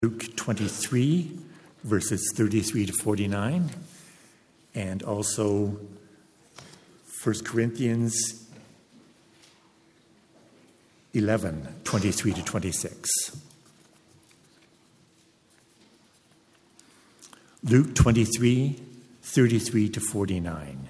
Luke 23, verses 33 to 49, and also 1 Corinthians 11, 23 to 26. Luke 23, 33 to 49.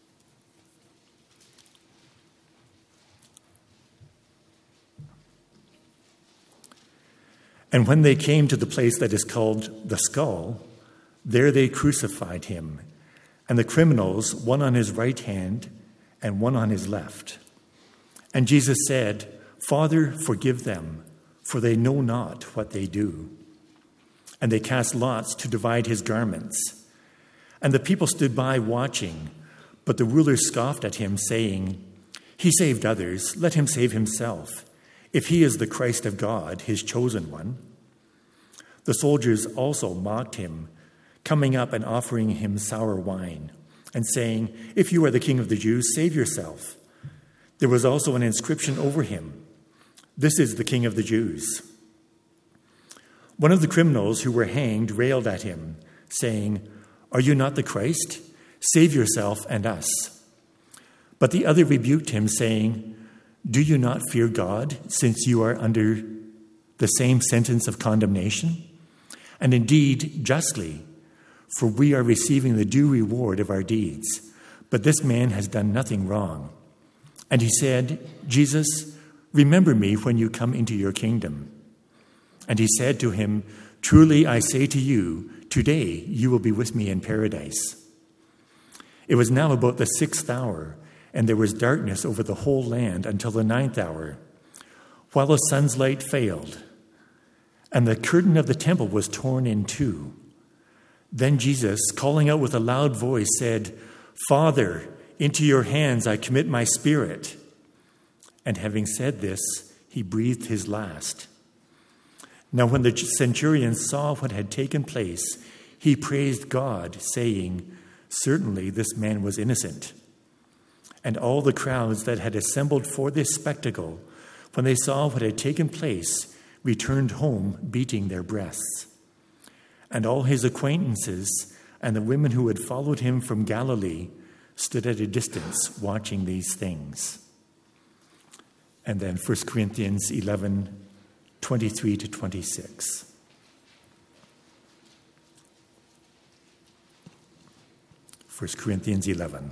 And when they came to the place that is called the Skull, there they crucified him, and the criminals, one on his right hand and one on his left. And Jesus said, "Father, forgive them, for they know not what they do." And they cast lots to divide his garments. And the people stood by watching, but the rulers scoffed at him, saying, "He saved others, let him save himself, if he is the Christ of God, his chosen one." The soldiers also mocked him, coming up and offering him sour wine, and saying, "If you are the King of the Jews, save yourself." There was also an inscription over him, "This is the King of the Jews." One of the criminals who were hanged railed at him, saying, "Are you not the Christ? Save yourself and us." But the other rebuked him, saying, "Do you not fear God, since you are under the same sentence of condemnation? And indeed, justly, for we are receiving the due reward of our deeds. But this man has done nothing wrong." And he said, "Jesus, remember me when you come into your kingdom." And he said to him, "Truly I say to you, today you will be with me in paradise." It was now about the 6th hour, and there was darkness over the whole land until the 9th hour, while the sun's light failed, and the curtain of the temple was torn in two. Then Jesus, calling out with a loud voice, said, "Father, into your hands I commit my spirit." And having said this, he breathed his last. Now when the centurion saw what had taken place, he praised God, saying, "Certainly this man was innocent." And all the crowds that had assembled for this spectacle, when they saw what had taken place, returned home beating their breasts. And all his acquaintances and the women who had followed him from Galilee stood at a distance watching these things. And then 1 Corinthians 11, 23 to 26. First Corinthians 11.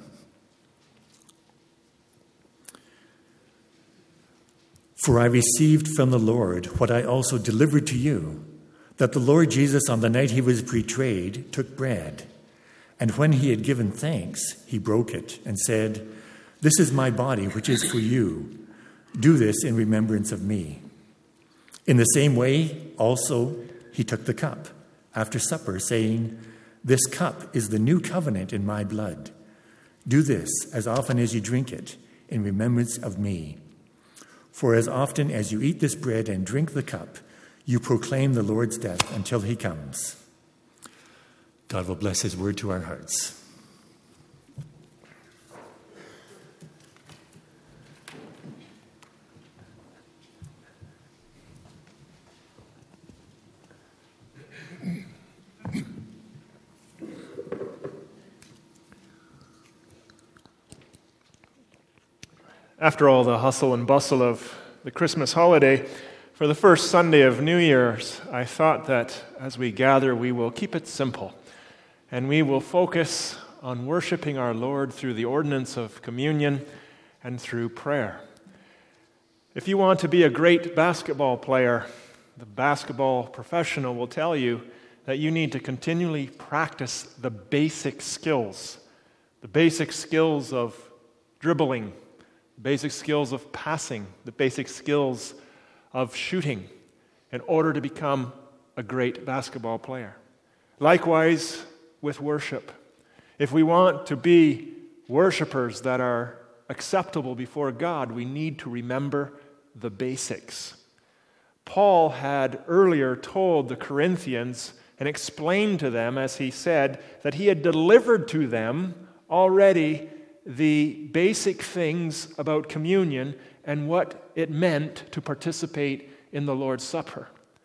"For I received from the Lord what I also delivered to you, that the Lord Jesus, on the night he was betrayed, took bread. And when he had given thanks, he broke it and said, 'This is my body, which is for you. Do this in remembrance of me.' In the same way, also, he took the cup after supper, saying, 'This cup is the new covenant in my blood. Do this as often as you drink it in remembrance of me. For as often as you eat this bread and drink the cup, you proclaim the Lord's death until he comes.'" God will bless his word to our hearts. After all the hustle and bustle of the Christmas holiday, for the first Sunday of New Year's, I thought that as we gather, we will keep it simple, and we will focus on worshiping our Lord through the ordinance of communion and through prayer. If you want to be a great basketball player, the basketball professional will tell you that you need to continually practice the basic skills of dribbling, basic skills of passing, the basic skills of shooting in order to become a great basketball player. Likewise with worship. If we want to be worshipers that are acceptable before God, we need to remember the basics. Paul had earlier told the Corinthians and explained to them, as he said, that he had delivered to them already the basic things about communion and what it meant to participate in the Lord's Supper.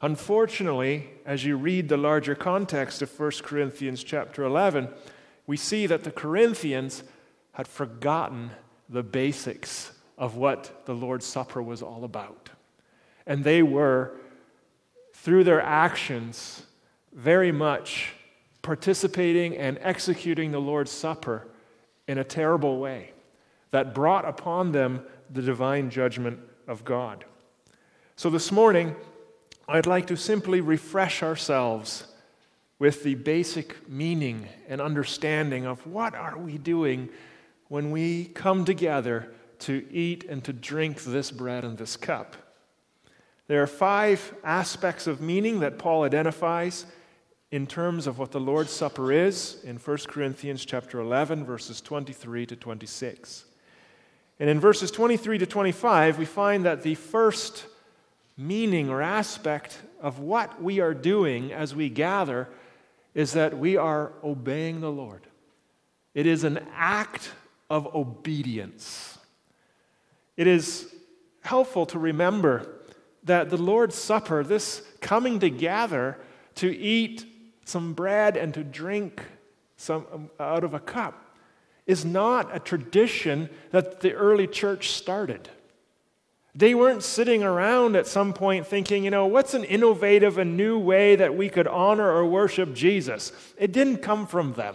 Unfortunately, as you read the larger context of 1 Corinthians chapter 11, we see that the Corinthians had forgotten the basics of what the Lord's Supper was all about. And they were, through their actions, very much participating and executing the Lord's Supper in a terrible way that brought upon them the divine judgment of God. So this morning, I'd like to simply refresh ourselves with the basic meaning and understanding of what are we doing when we come together to eat and to drink this bread and this cup. There are 5 aspects of meaning that Paul identifies in terms of what the Lord's Supper is in 1 Corinthians chapter 11, verses 23 to 26. And in verses 23 to 25, we find that the first meaning or aspect of what we are doing as we gather is that we are obeying the Lord. It is an act of obedience. It is helpful to remember that the Lord's Supper, this coming together to eat some bread and to drink some out of a cup, is not a tradition that the early church started. They weren't sitting around at some point thinking, what's an innovative and new way that we could honor or worship Jesus? It didn't come from them.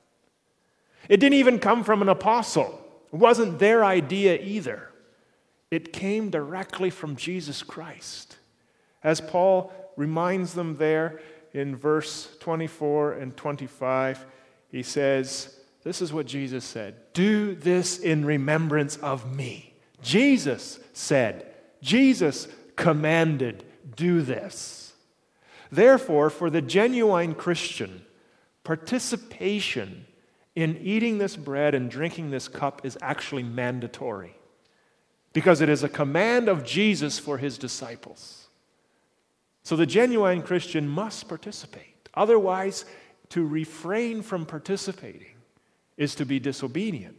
It didn't even come from an apostle. It wasn't their idea either. It came directly from Jesus Christ. As Paul reminds them there in verse 24 and 25, he says, this is what Jesus said, "Do this in remembrance of me." Jesus said, Jesus commanded, do this. Therefore, for the genuine Christian, participation in eating this bread and drinking this cup is actually mandatory, because it is a command of Jesus for his disciples. So the genuine Christian must participate. Otherwise, to refrain from participating is to be disobedient.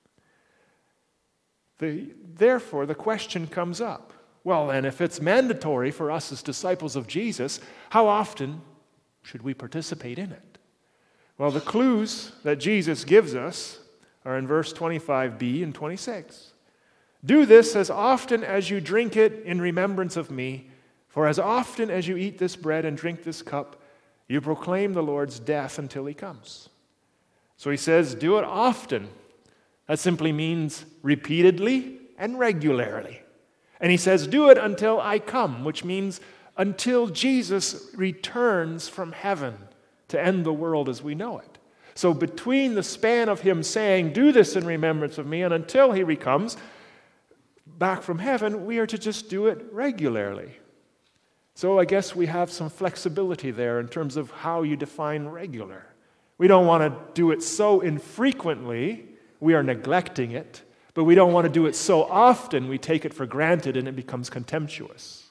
Therefore, the question comes up, well, then, if it's mandatory for us as disciples of Jesus, how often should we participate in it? Well, the clues that Jesus gives us are in verse 25b and 26. "Do this as often as you drink it in remembrance of me, for as often as you eat this bread and drink this cup, you proclaim the Lord's death until he comes." So he says, do it often. That simply means repeatedly and regularly. And he says, do it until I come, which means until Jesus returns from heaven to end the world as we know it. So between the span of him saying, do this in remembrance of me, and until he comes back from heaven, we are to just do it regularly. So I guess we have some flexibility there in terms of how you define regular. We don't want to do it so infrequently, we are neglecting it, but we don't want to do it so often we take it for granted and it becomes contemptuous.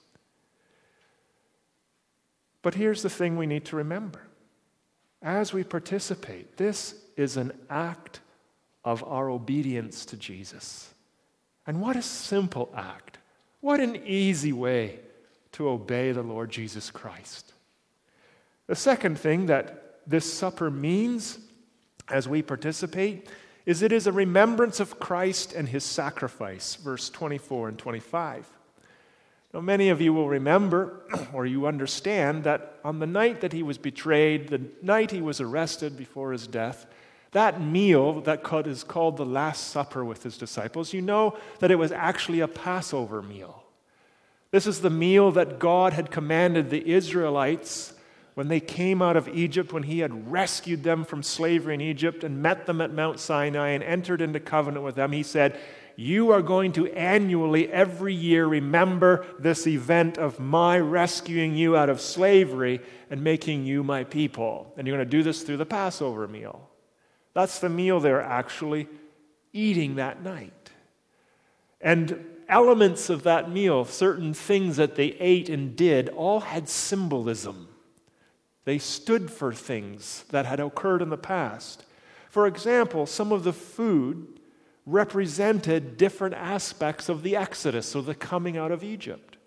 But here's the thing we need to remember. As we participate, this is an act of our obedience to Jesus. And what a simple act. What an easy way to obey the Lord Jesus Christ. The second thing that this supper means as we participate is it is a remembrance of Christ and his sacrifice, verse 24 and 25. Now, many of you will remember, or you understand, that on the night that he was betrayed, the night he was arrested before his death, that meal that is called the Last Supper with his disciples, you know that it was actually a Passover meal. This is the meal that God had commanded the Israelites when they came out of Egypt, when he had rescued them from slavery in Egypt and met them at Mount Sinai and entered into covenant with them. He said, you are going to annually, every year, remember this event of my rescuing you out of slavery and making you my people. And you're going to do this through the Passover meal. That's the meal they're actually eating that night. And elements of that meal, certain things that they ate and did, all had symbolism. They stood for things that had occurred in the past. For example, some of the food represented different aspects of the Exodus, so the coming out of Egypt.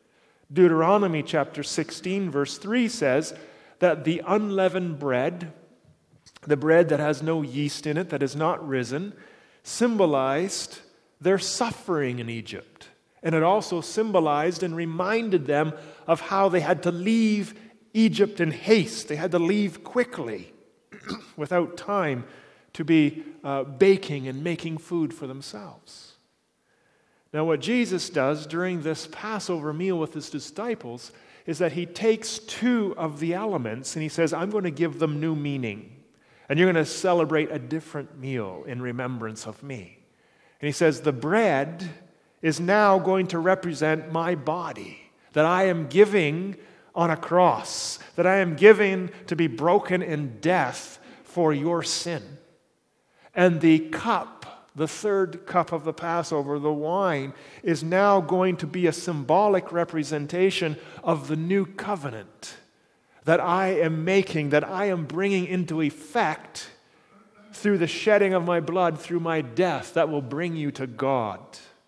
Deuteronomy chapter 16, verse 3 says that the unleavened bread, the bread that has no yeast in it, that is not risen, symbolized their suffering in Egypt. And it also symbolized and reminded them of how they had to leave Egypt in haste. They had to leave quickly without time to be baking and making food for themselves. Now, what Jesus does during this Passover meal with his disciples is that he takes two of the elements and he says, I'm going to give them new meaning. And you're going to celebrate a different meal in remembrance of me. And he says, the bread is now going to represent my body that I am giving on a cross, that I am giving to be broken in death for your sin. And the cup, the third cup of the Passover, the wine, is now going to be a symbolic representation of the new covenant that I am making, that I am bringing into effect through the shedding of my blood, through my death, that will bring you to God.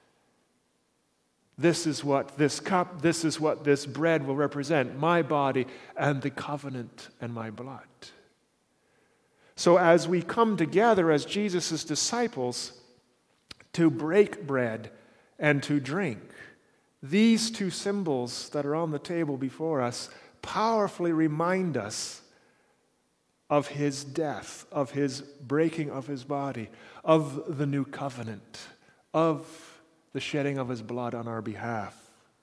This is what this cup, this is what this bread will represent, my body and the covenant and my blood. So as we come together as Jesus' disciples to break bread and to drink, these two symbols that are on the table before us powerfully remind us of his death, of his breaking of his body, of the new covenant, of the shedding of his blood on our behalf,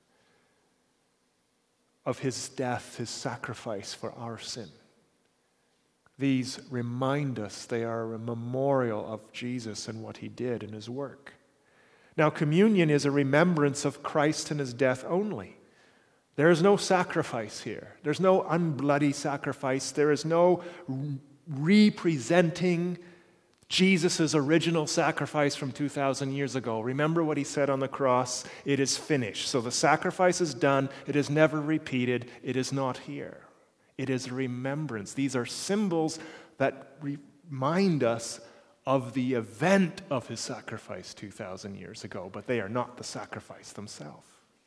of his death, his sacrifice for our sin. These remind us they are a memorial of Jesus and what he did in his work. Now, communion is a remembrance of Christ and his death only. There is no sacrifice here. There's no unbloody sacrifice. There is no representing Jesus' original sacrifice from 2,000 years ago. Remember what he said on the cross? It is finished. So the sacrifice is done. It is never repeated. It is not here. It is a remembrance. These are symbols that remind us of the event of his sacrifice 2,000 years ago, but they are not the sacrifice themselves.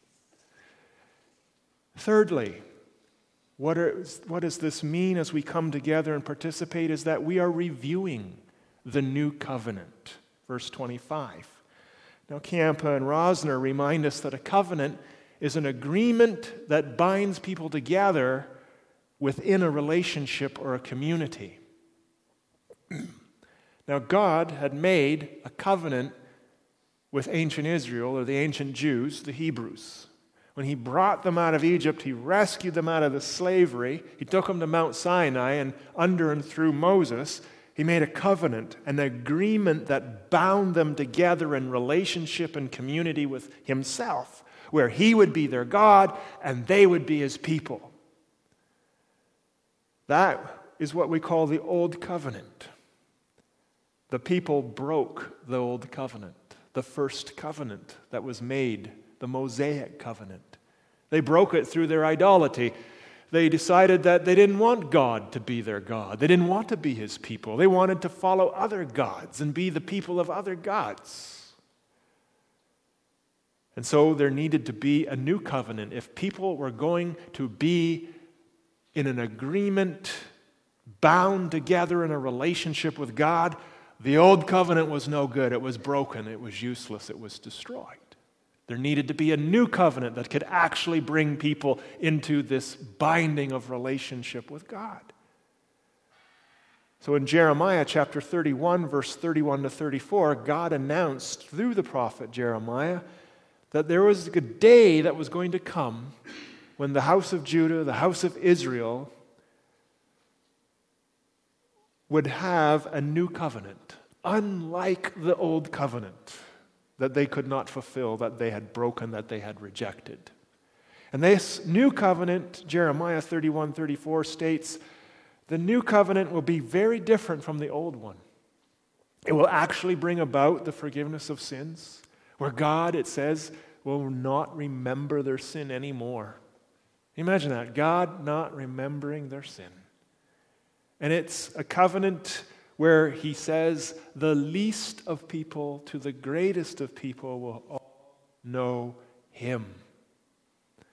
Thirdly, what does this mean as we come together and participate is that we are reviewing the new covenant. Verse 25. Now, Ciampa and Rosner remind us that a covenant is an agreement that binds people together within a relationship or a community. Now, God had made a covenant with ancient Israel, or the ancient Jews, the Hebrews. When he brought them out of Egypt, he rescued them out of the slavery. He took them to Mount Sinai, and under and through Moses, he made a covenant, an agreement that bound them together in relationship and community with himself, where he would be their God and they would be his people. That is what we call the Old Covenant. The people broke the Old Covenant, the first covenant that was made, the Mosaic covenant. They broke it through their idolatry. They decided that they didn't want God to be their God. They didn't want to be his people. They wanted to follow other gods and be the people of other gods. And so there needed to be a new covenant. If people were going to be in an agreement, bound together in a relationship with God, the old covenant was no good. It was broken. It was useless. It was destroyed. There needed to be a new covenant that could actually bring people into this binding of relationship with God. So in Jeremiah chapter 31, verse 31 to 34, God announced through the prophet Jeremiah that there was a day that was going to come when the house of Judah, the house of Israel, would have a new covenant, unlike the old covenant that they could not fulfill, that they had broken, that they had rejected. And this new covenant, Jeremiah 31:34 states, the new covenant will be very different from the old one. It will actually bring about the forgiveness of sins, where God, it says, will not remember their sin anymore. Imagine that, God not remembering their sin. And it's a covenant where he says, the least of people to the greatest of people will all know him.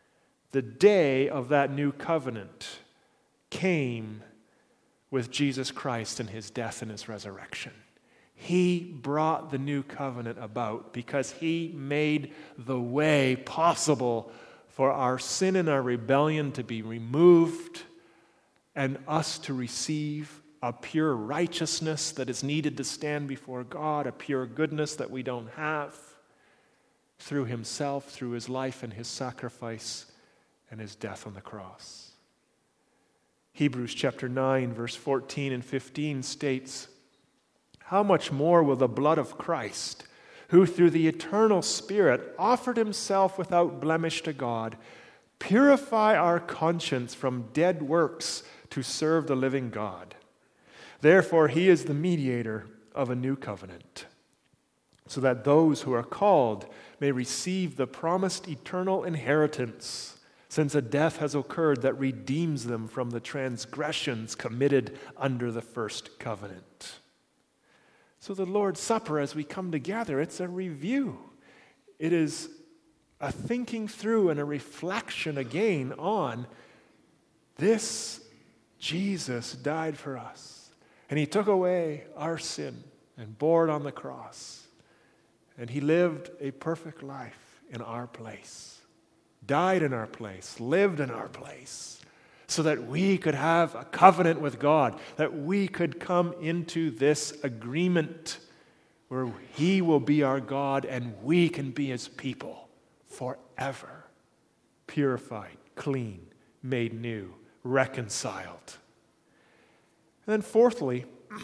The day of that new covenant came with Jesus Christ and his death and his resurrection. He brought the new covenant about because he made the way possible for our sin and our rebellion to be removed and us to receive a pure righteousness that is needed to stand before God, a pure goodness that we don't have, through himself, through his life and his sacrifice and his death on the cross. Hebrews chapter 9, verse 14 and 15 states, "How much more will the blood of Christ, who through the eternal Spirit offered himself without blemish to God, purify our conscience from dead works to serve the living God? Therefore he is the mediator of a new covenant, so that those who are called may receive the promised eternal inheritance, since a death has occurred that redeems them from the transgressions committed under the first covenant." So the Lord's Supper, as we come together, it's a review. It is a thinking through and a reflection again on this. Jesus died for us, and he took away our sin and bore it on the cross. And he lived a perfect life in our place, died in our place, lived in our place, so that we could have a covenant with God, that we could come into this agreement where he will be our God and we can be his people forever, purified, clean, made new, reconciled. And then fourthly,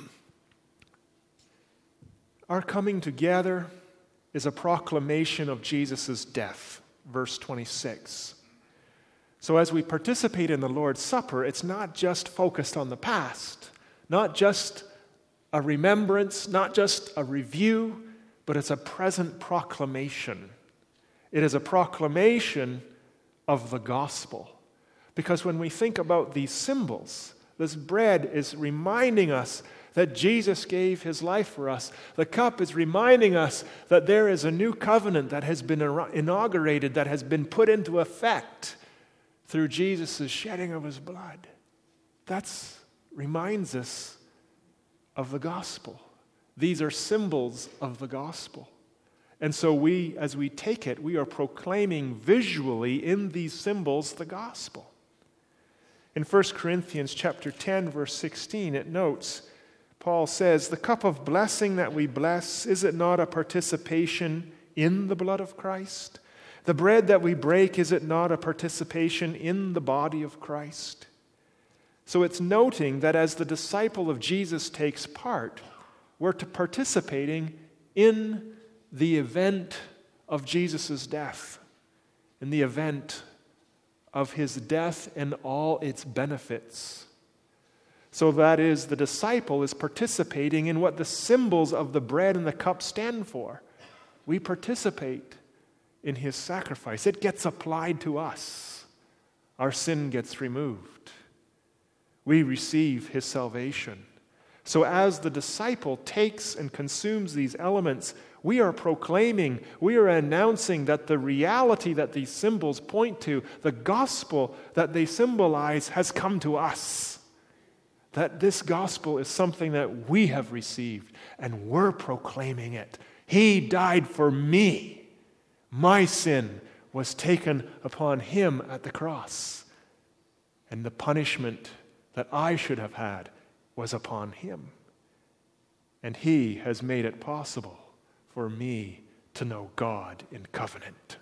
our coming together is a proclamation of Jesus' death. Verse 26. So as we participate in the Lord's Supper, it's not just focused on the past, not just a remembrance, not just a review, but it's a present proclamation. It is a proclamation of the gospel. Because when we think about these symbols, this bread is reminding us that Jesus gave his life for us. The cup is reminding us that there is a new covenant that has been inaugurated, that has been put into effect through Jesus' shedding of his blood. That reminds us of the gospel. These are symbols of the gospel. And so we, as we take it, we are proclaiming visually in these symbols the gospel. In 1 Corinthians chapter 10, verse 16, it notes, Paul says, "The cup of blessing that we bless, is it not a participation in the blood of Christ? The bread that we break, is it not a participation in the body of Christ?" So it's noting that as the disciple of Jesus takes part, we're participating in the event of Jesus' death, in the event of his death and all its benefits. So that is, the disciple is participating in what the symbols of the bread and the cup stand for. We participate in his sacrifice. It gets applied to us. Our sin gets removed. We receive his salvation. So as the disciple takes and consumes these elements, we are proclaiming, we are announcing that the reality that these symbols point to, the gospel that they symbolize, has come to us. That this gospel is something that we have received, and we're proclaiming it. He died for me. My sin was taken upon him at the cross, and the punishment that I should have had was upon him. And he has made it possible for me to know God in covenant.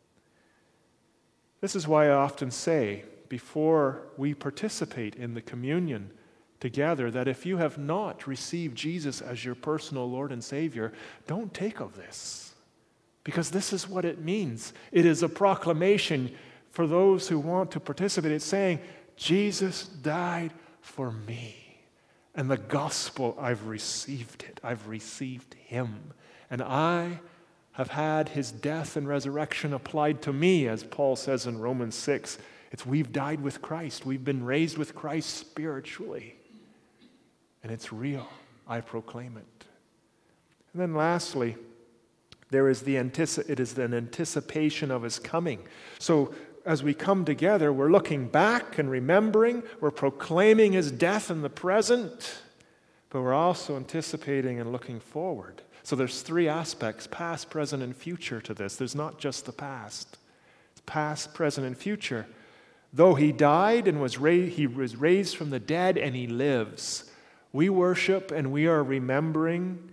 This is why I often say, before we participate in the communion together, that if you have not received Jesus as your personal Lord and Savior, don't take of this. Because this is what it means. It is a proclamation for those who want to participate. It's saying, Jesus died for me. And the gospel, I've received it. I've received him. And I have had his death and resurrection applied to me, as Paul says in Romans 6. It's we've died with Christ. We've been raised with Christ spiritually. And it's real. I proclaim it. And then lastly, it is an anticipation of his coming. So as we come together, we're looking back and remembering, we're proclaiming his death in the present, but we're also anticipating and looking forward. So there's three aspects, past, present, and future to this. There's not just the past. It's past, present, and future. Though he died and he was raised from the dead and he lives, we worship and we are remembering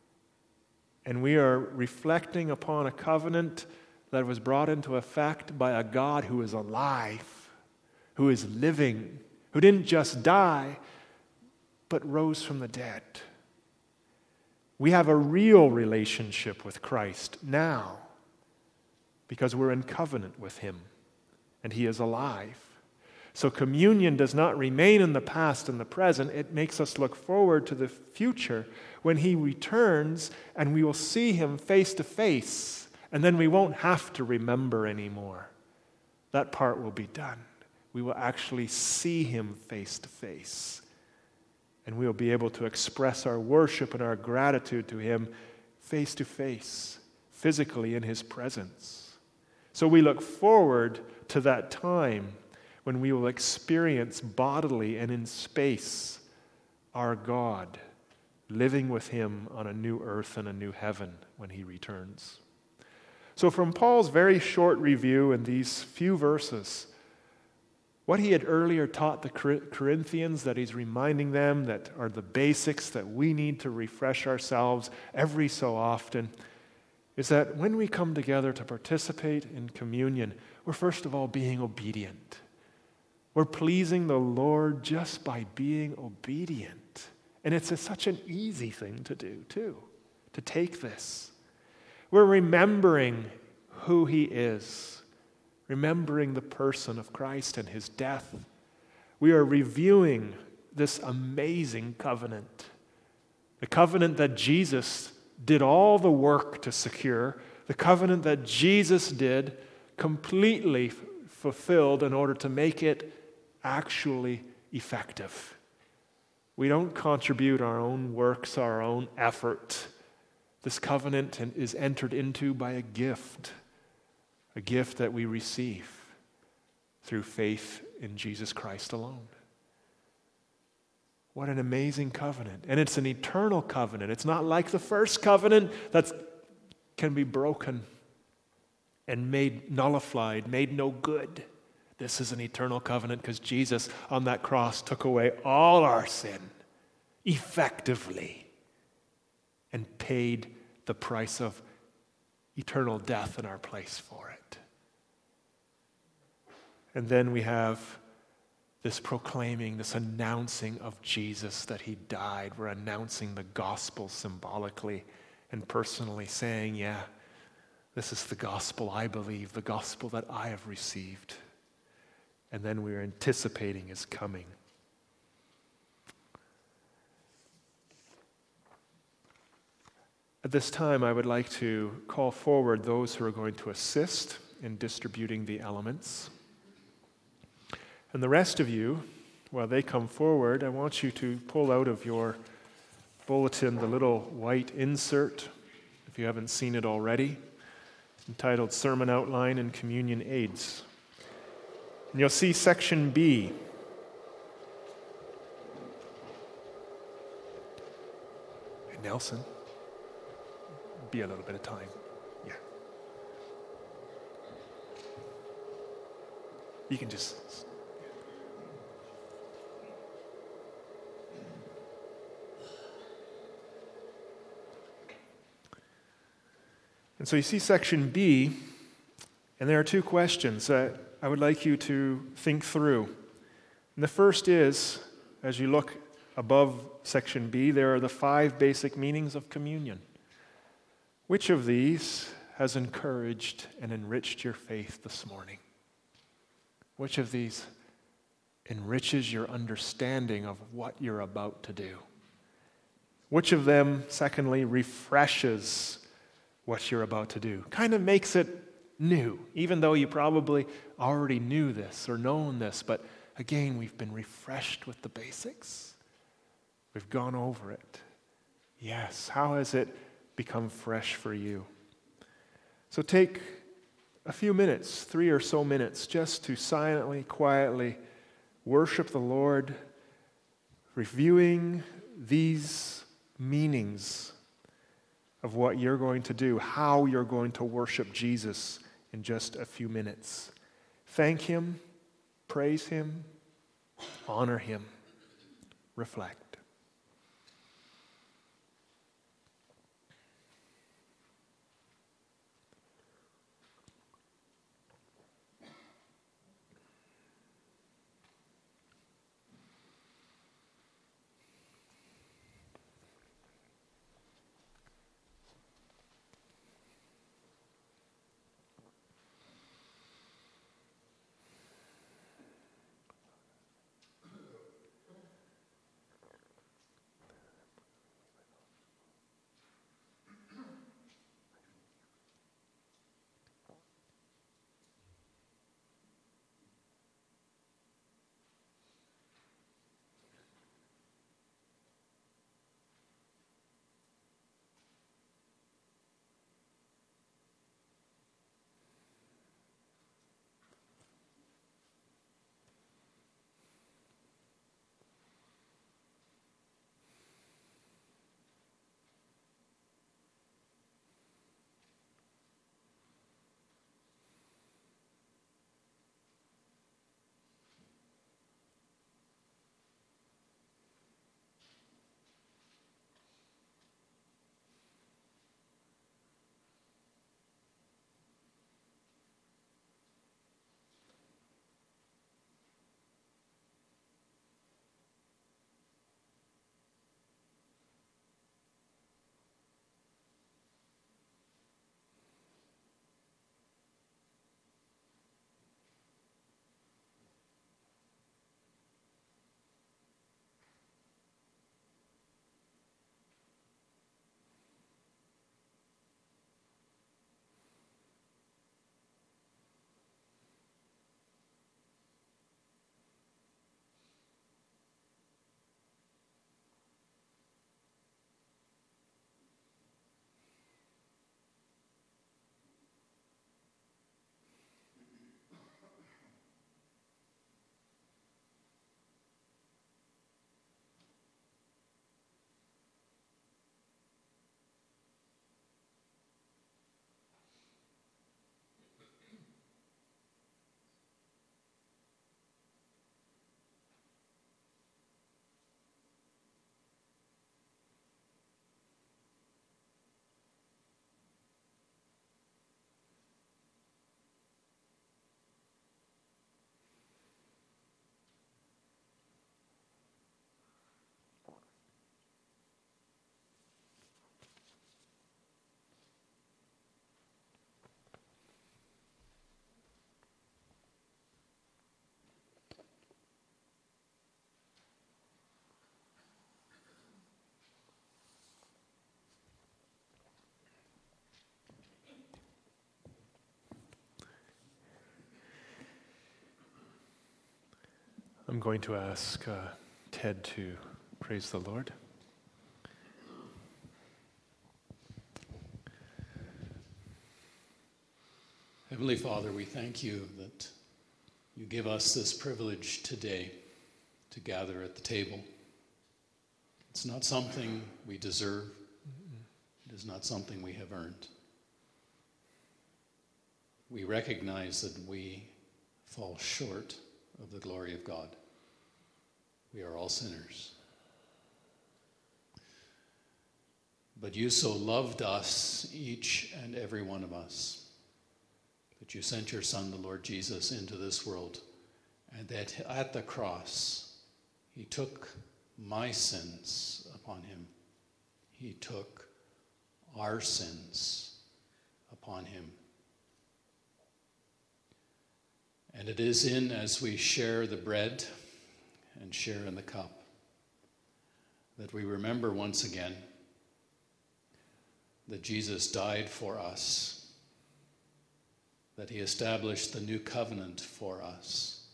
and we are reflecting upon a covenant that was brought into effect by a God who is alive, who is living, who didn't just die, but rose from the dead. We have a real relationship with Christ now because we're in covenant with him and he is alive. So communion does not remain in the past and the present. It makes us look forward to the future when he returns and we will see him face to face. And then we won't have to remember anymore. That part will be done. We will actually see him face to face. And we will be able to express our worship and our gratitude to him face to face, physically in his presence. So we look forward to that time when we will experience bodily and in space our God, living with him on a new earth and a new heaven when he returns. So from Paul's very short review in these few verses, what he had earlier taught the Corinthians, that he's reminding them that are the basics that we need to refresh ourselves every so often, is that when we come together to participate in communion, we're first of all being obedient. We're pleasing the Lord just by being obedient. And it's such an easy thing to do, too, to take this. We're remembering who he is, remembering the person of Christ and his death. We are reviewing this amazing covenant, the covenant that Jesus did all the work to secure, the covenant that Jesus did completely fulfilled in order to make it actually effective. We don't contribute our own works, our own effort. This covenant is entered into by a gift that we receive through faith in Jesus Christ alone. What an amazing covenant. And it's an eternal covenant. It's not like the first covenant that can be broken and made nullified, made no good. This is an eternal covenant because Jesus on that cross took away all our sin effectively and paid the price of eternal death in our place for it. And then we have this proclaiming, this announcing of Jesus that he died. We're announcing the gospel symbolically and personally, saying, yeah, this is the gospel I believe, the gospel that I have received. And then we're anticipating his coming. At this time, I would like to call forward those who are going to assist in distributing the elements. And the rest of you, while they come forward, I want you to pull out of your bulletin the little white insert, if you haven't seen it already, entitled Sermon Outline and Communion Aids. And you'll see section B. And Nelson, be a little bit of time. Yeah. You can just... And so you see section B, and there are two questions that I would like you to think through. And the first is, as you look above section B, there are the 5 basic meanings of communion. Which of these has encouraged and enriched your faith this morning? Which of these enriches your understanding of what you're about to do? Which of them, secondly, refreshes what you're about to do? Kind of makes it new, even though you probably already knew this or known this, but again, we've been refreshed with the basics. We've gone over it. Yes, how has it become fresh for you? So take a few minutes, 3 or so minutes, just to silently, quietly worship the Lord, reviewing these meanings of what you're going to do, how you're going to worship Jesus in just a few minutes. Thank Him, praise Him, honor Him, reflect. I'm going to ask Ted to praise the Lord. Heavenly Father, we thank you that you give us this privilege today to gather at the table. It's not something we deserve. It is not something we have earned. We recognize that we fall short of the glory of God. We are all sinners. But you so loved us, each and every one of us, that you sent your Son, the Lord Jesus, into this world, and that at the cross, he took my sins upon him. He took our sins upon him. And it is as we share the bread and share in the cup that we remember once again that Jesus died for us, that he established the new covenant for us,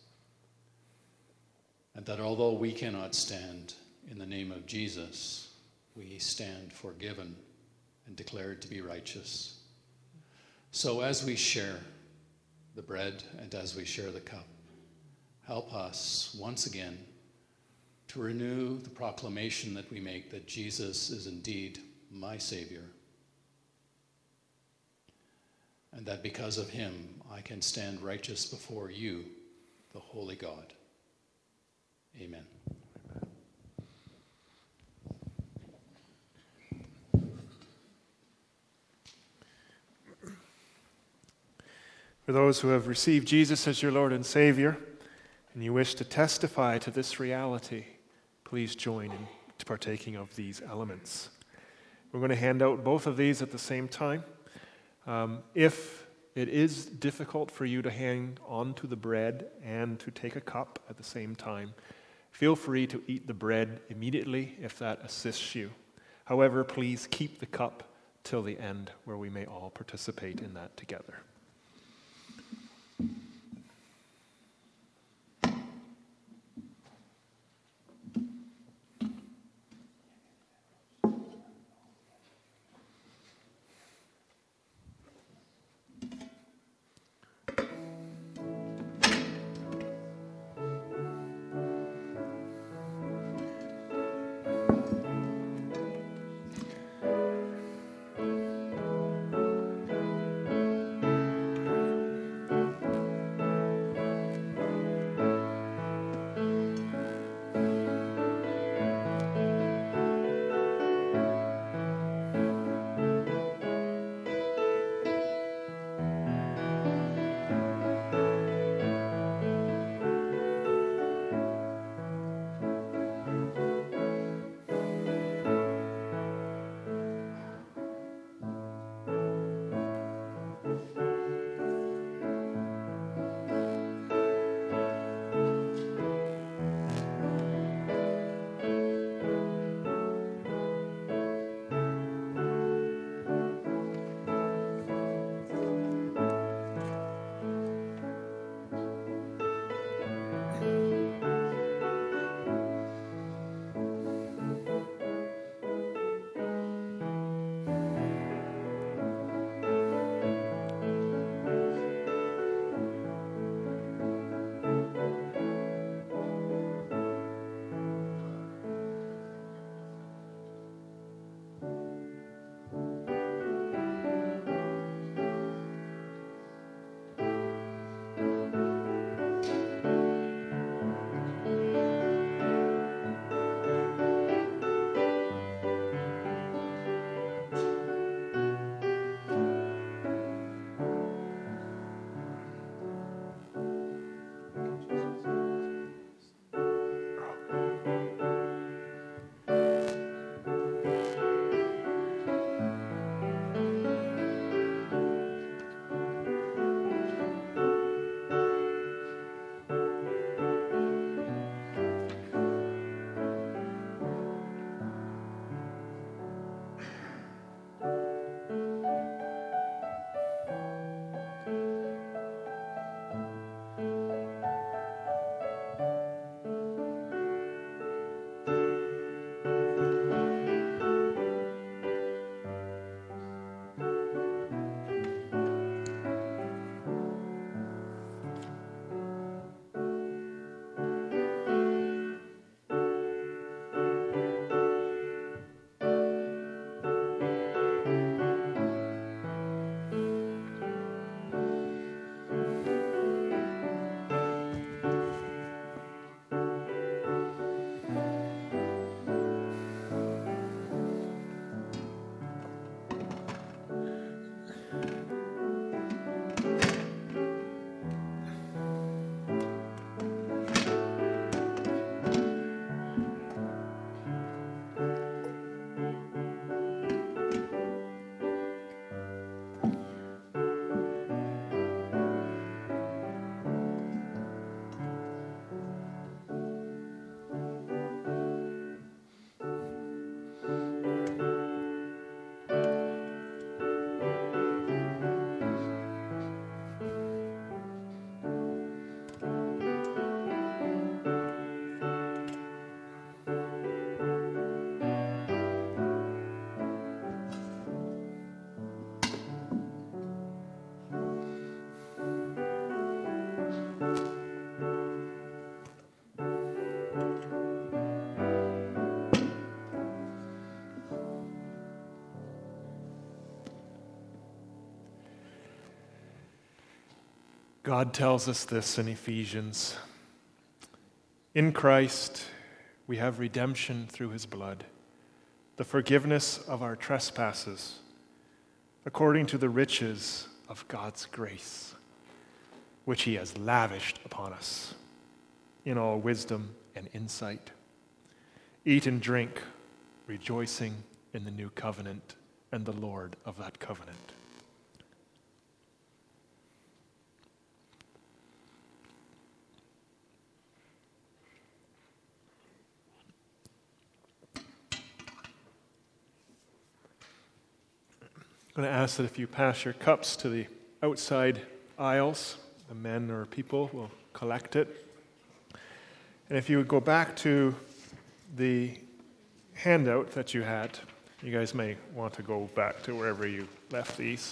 and that although we cannot stand in the name of Jesus, we stand forgiven and declared to be righteous. So as we share, the bread and as we share the cup, help us once again to renew the proclamation that we make that Jesus is indeed my Savior, and that because of him I can stand righteous before you, the holy God. Amen. For those who have received Jesus as your Lord and Savior, and you wish to testify to this reality, please join in partaking of these elements. We're going to hand out both of these at the same time. If it is difficult for you to hang on to the bread and to take a cup at the same time, feel free to eat the bread immediately if that assists you. However, please keep the cup till the end, where we may all participate in that together. God tells us this in Ephesians. In Christ, we have redemption through his blood, the forgiveness of our trespasses, according to the riches of God's grace, which he has lavished upon us in all wisdom and insight. Eat and drink, rejoicing in the new covenant and the Lord of that covenant. I'm going to ask that if you pass your cups to the outside aisles, the men or people will collect it. And if you would go back to the handout that you had, you guys may want to go back to wherever you left these.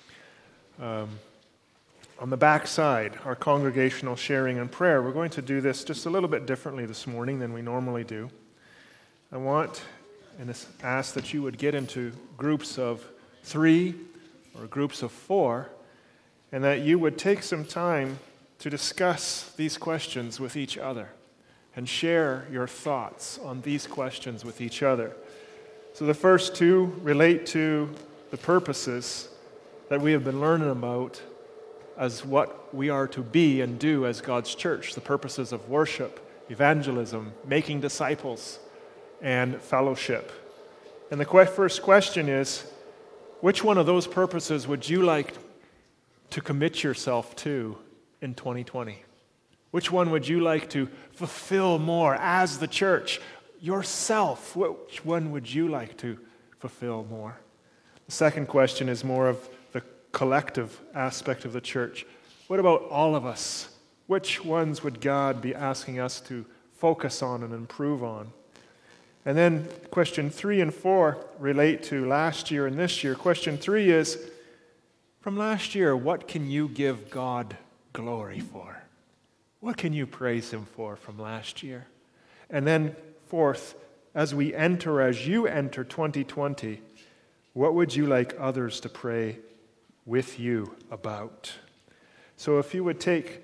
On the back side, our congregational sharing and prayer, we're going to do this just a little bit differently this morning than we normally do. I want and ask that you would get into groups of 3 or groups of 4, and that you would take some time to discuss these questions with each other and share your thoughts on these questions with each other. So the first 2 relate to the purposes that we have been learning about as what we are to be and do as God's church, the purposes of worship, evangelism, making disciples, and fellowship. And the first question is, which one of those purposes would you like to commit yourself to in 2020? Which one would you like to fulfill more as the church? Yourself, which one would you like to fulfill more? The second question is more of the collective aspect of the church. What about all of us? Which ones would God be asking us to focus on and improve on? And then question 3 and 4 relate to last year and this year. Question 3 is, from last year, what can you give God glory for? What can you praise him for from last year? And then fourth, as you enter 2020, what would you like others to pray with you about? So if you would take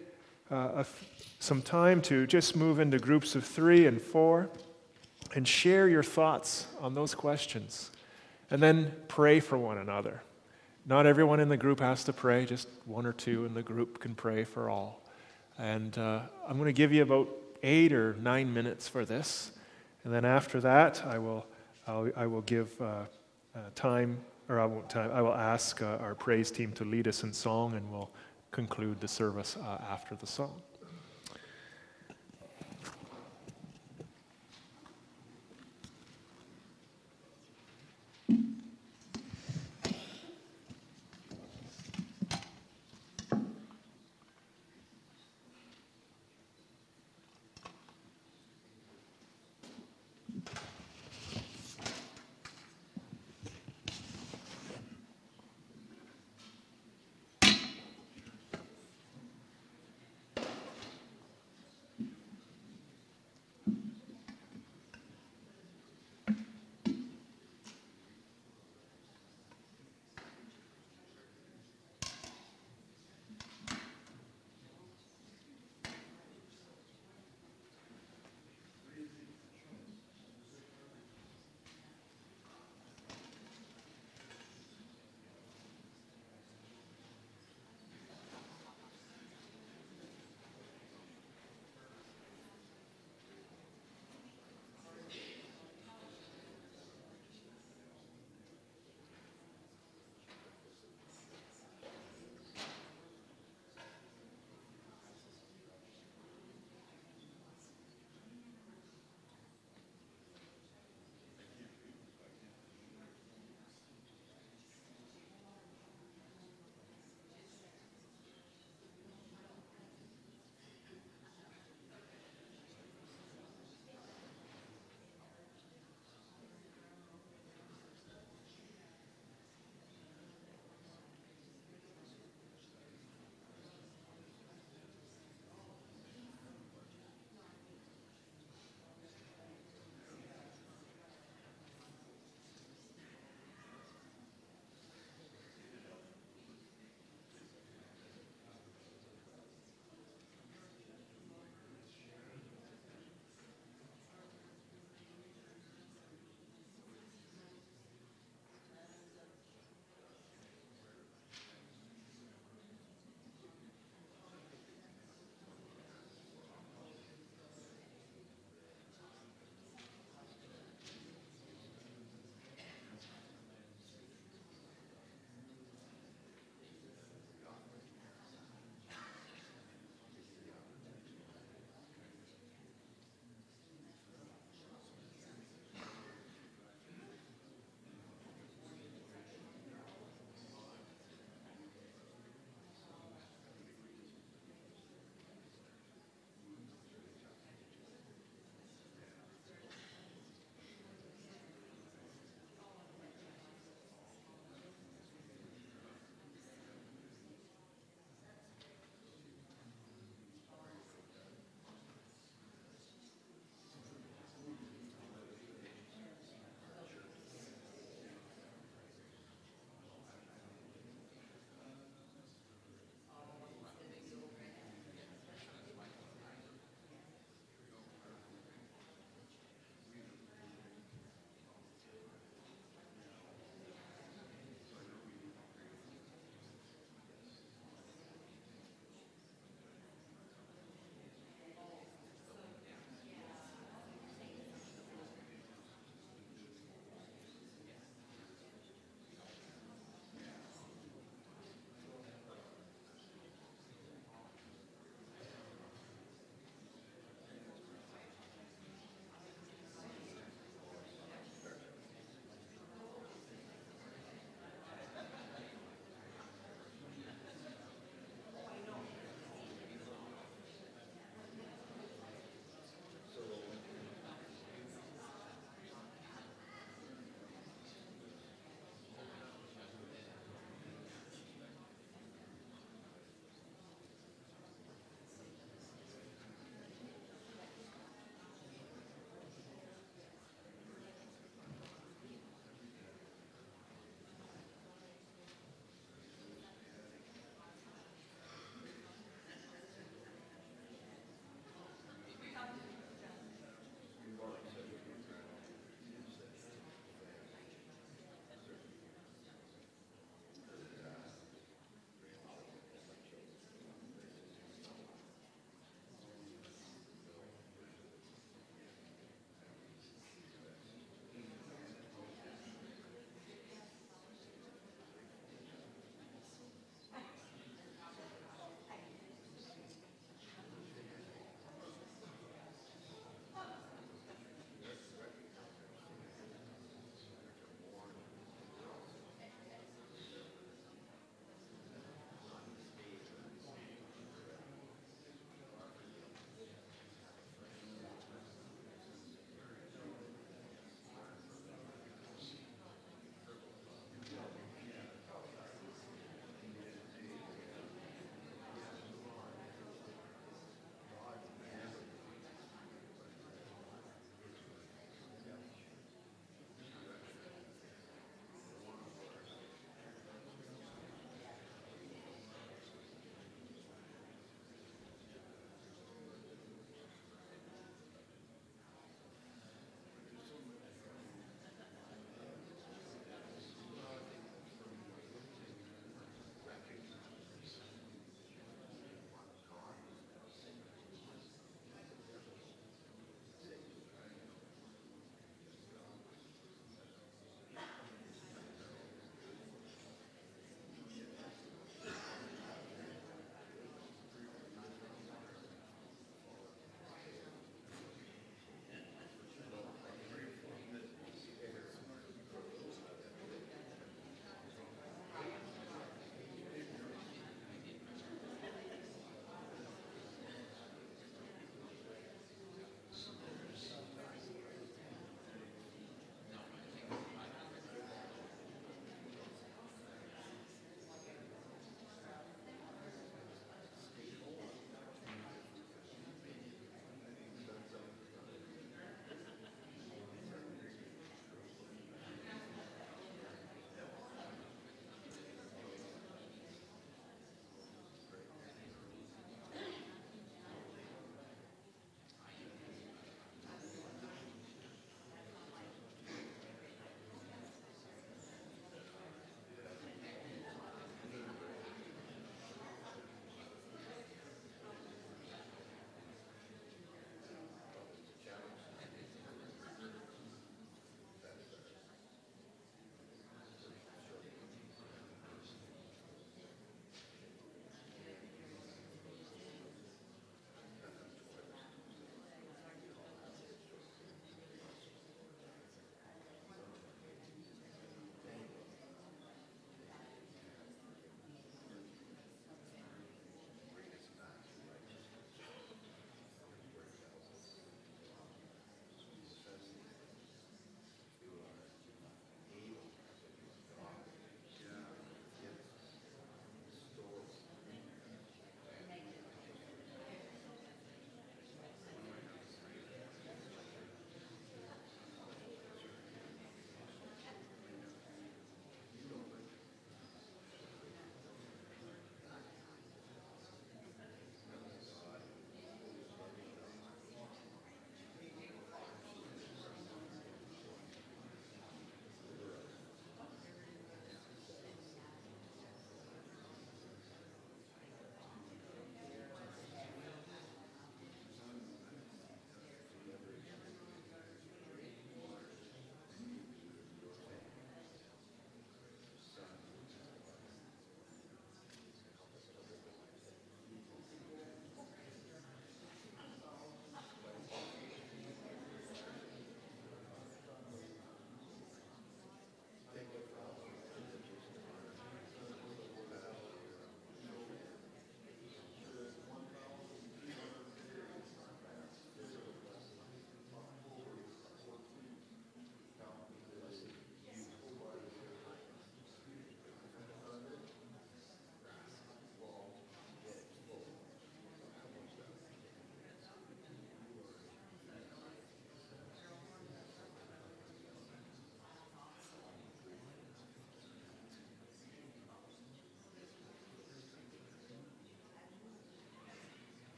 some time to just move into groups of 3 and 4, and share your thoughts on those questions. And then pray for one another. Not everyone in the group has to pray. Just 1 or 2 in the group can pray for all. And I'm going to give you about 8 or 9 minutes for this. And then after that, I will give time, or I will ask our praise team to lead us in song, and we'll conclude the service after the song.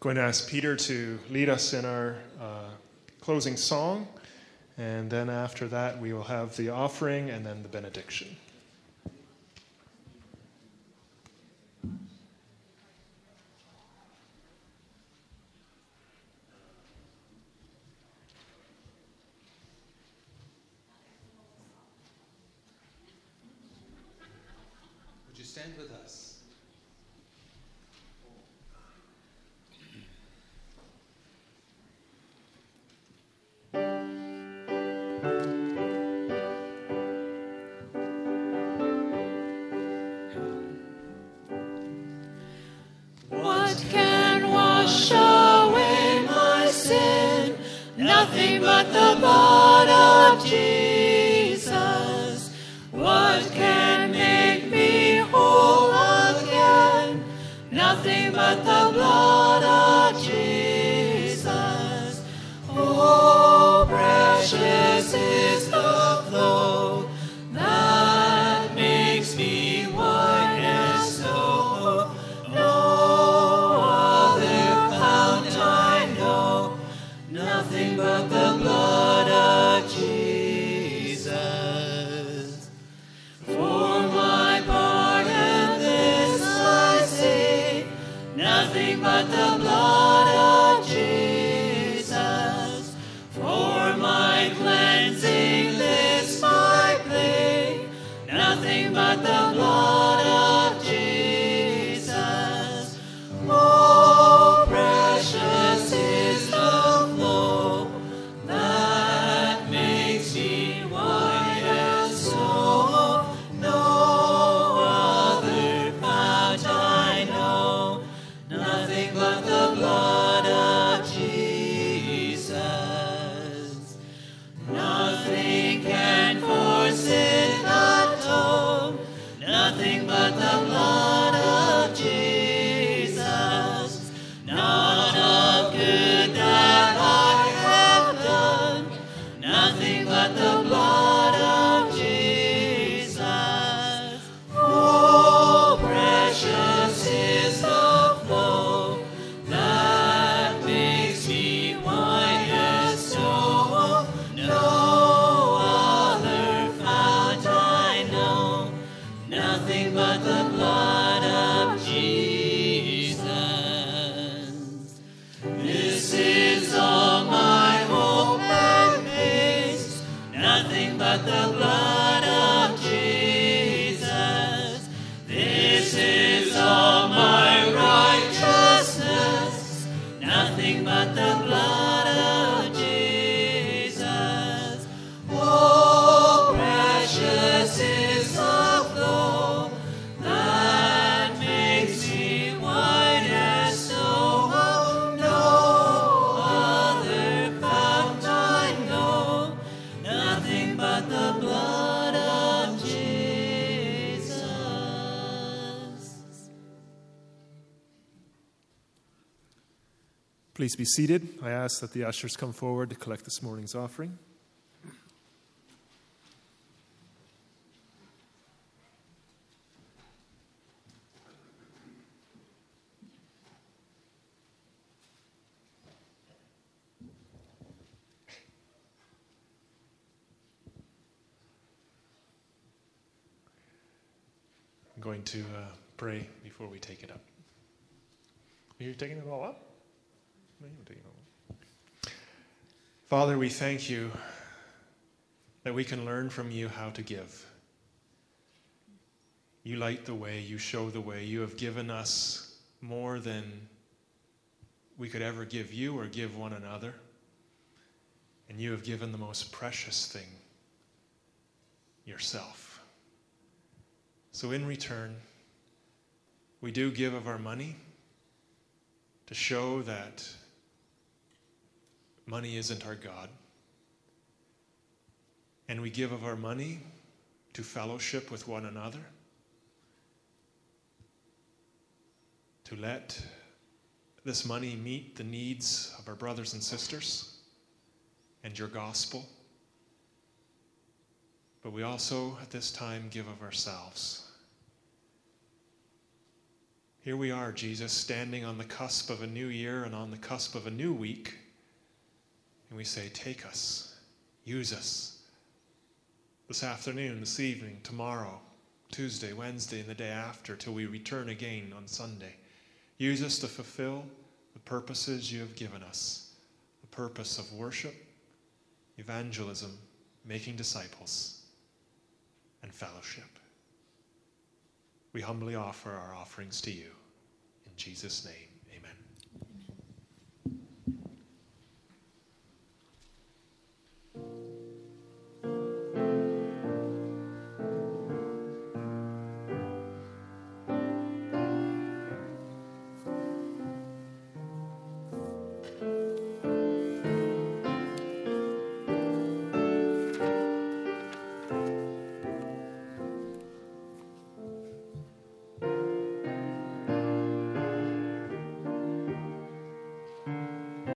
going to ask Peter to lead us in our closing song, and then after that we will have the offering and then the benediction. Would you stand with us? What can wash away my sin? Nothing but the blood of Jesus. What can make me whole again? Nothing but the blood of Jesus. Oh, precious is the flow that makes me white as snow. No other fount I know, nothing but the blood of Jesus. For my pardon this I say, nothing but the blood of Jesus. For my cleansing this my plea, nothing but the blood of Jesus. Oh, precious is the flow that makes me white as snow. No other fount I know, nothing but the blood of Jesus. Nothing can for sin atone, nothing but the blood of Jesus. Not of good that I have done, nothing but the blood of Jesus. Oh, precious is the flow that makes me white as snow. No other fount I know, nothing but the blood of Jesus. This is all my hope and peace, nothing but the blood of Jesus. This is all my righteousness, nothing but the blood of Jesus. Oh, precious is the flow that makes me white as snow. No other fount I know, nothing but the blood of Jesus. Please be seated. I ask that the ushers come forward to collect this morning's offering. I'm going to pray before we take it up. Are you taking it all up? No, you're taking it all up. Father, we thank you that we can learn from you how to give. You light the way, you show the way. You have given us more than we could ever give you or give one another. And you have given the most precious thing, yourself. So in return, we do give of our money to show that money isn't our God. And we give of our money to fellowship with one another, to let this money meet the needs of our brothers and sisters and your gospel. But we also, at this time, give of ourselves. Here we are, Jesus, standing on the cusp of a new year and on the cusp of a new week. And we say, take us, use us. This afternoon, this evening, tomorrow, Tuesday, Wednesday, and the day after, till we return again on Sunday. Use us to fulfill the purposes you have given us. The purpose of worship, evangelism, making disciples, and fellowship. We humbly offer our offerings to you. In Jesus' name.